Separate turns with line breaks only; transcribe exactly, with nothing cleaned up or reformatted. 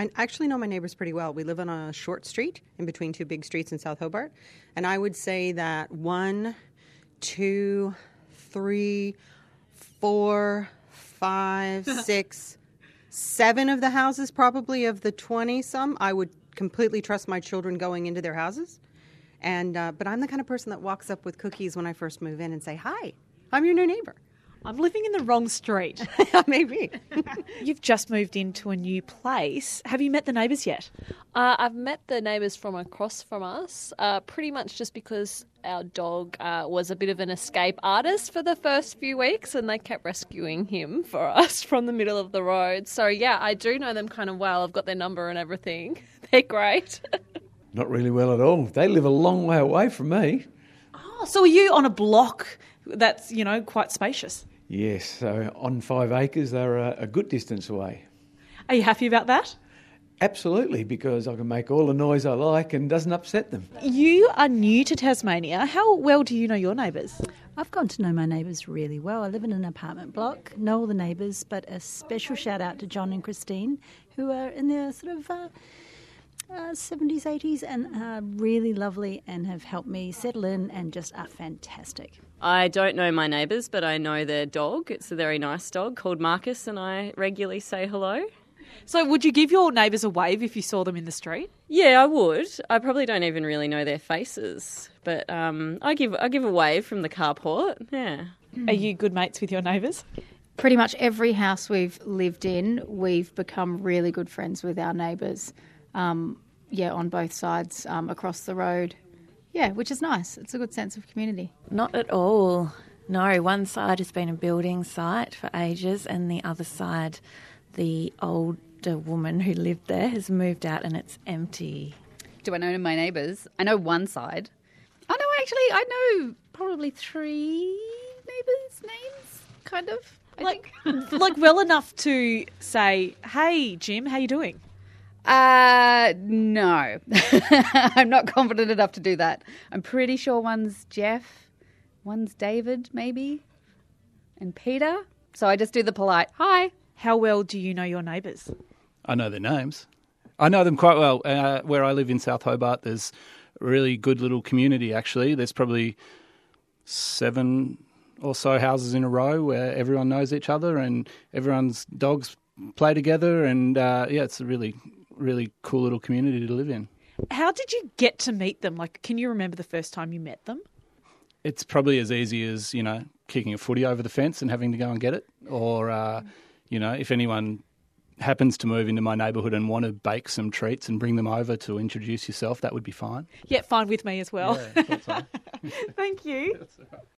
I actually know my neighbours pretty well. We live on a short street in between two big streets in South Hobart. And I would say that one, two, three, four, five, six, seven of the houses, probably of the twenty-some, I would completely trust my children going into their houses. And uh, but I'm the kind of person that walks up with cookies when I first move in and say, hi, I'm your new neighbour.
I'm living in the wrong street.
Maybe.
You've just moved into a new place. Have you met the neighbours yet?
Uh, I've met the neighbours from across from us, uh, pretty much just because our dog uh, was a bit of an escape artist for the first few weeks and they kept rescuing him for us from the middle of the road. So, yeah, I do know them kind of well. I've got their number and everything. They're great.
Not really well at all. They live a long way away from me.
Oh, so are you on a block that's, you know, quite spacious?
Yes, so on five acres, they're a, a good distance away.
Are you happy about that?
Absolutely, because I can make all the noise I like and it doesn't upset them.
You are new to Tasmania. How well do you know your neighbours?
I've gotten to know my neighbours really well. I live in an apartment block, know all the neighbours, but a special shout out to John and Christine, who are in their sort of uh, uh, seventies, eighties, and are really lovely and have helped me settle in and just are fantastic.
I don't know my neighbours, but I know their dog. It's a very nice dog called Marcus, and I regularly say hello.
So would you give your neighbours a wave if you saw them in the street?
Yeah, I would. I probably don't even really know their faces, but um, I give I give a wave from the carport. Yeah.
Mm. Are you good mates with your neighbours?
Pretty much every house we've lived in, we've become really good friends with our neighbours. Um, yeah, on both sides, um, across the road. Yeah, which is nice. It's a good sense of community.
Not at all. No, one side has been a building site for ages and the other side, the older woman who lived there has moved out and it's empty.
Do I know my neighbours? I know one side. Oh, no, actually, I know probably three neighbours' names, kind of, I
like,
think.
like well enough to say, hey, Jim, how you doing?
Uh, no. I'm not confident enough to do that. I'm pretty sure one's Jeff, one's David, maybe, and Peter. So I just do the polite, hi.
How well do you know your neighbours?
I know their names. I know them quite well. Uh, where I live in South Hobart, there's a really good little community, actually. There's probably seven or so houses in a row where everyone knows each other and everyone's dogs play together. And, uh, yeah, it's a really... really cool little community to live in.
How did you get to meet them? Like, can you remember the first time you met them?
It's probably as easy as, you know, kicking a footy over the fence and having to go and get it. Or, uh, you know, if anyone happens to move into my neighbourhood and want to bake some treats and bring them over to introduce yourself, that would be fine.
Yeah, fine with me as well.
Yeah, I thought so.
Thank you.